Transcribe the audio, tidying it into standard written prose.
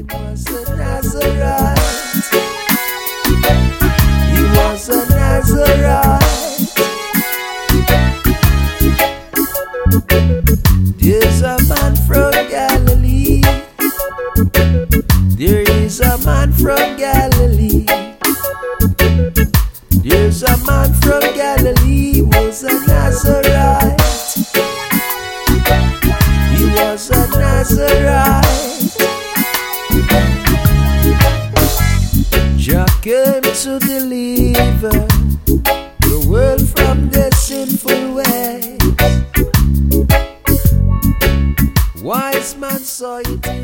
was a Nazarite. He was a Nazarite. There's a man from Galilee. There is a man from Galilee. There's a man from Galilee, was a Nazarite. He was a Nazarite. Jah came to deliver the world from their sinful ways. Wise man saw it.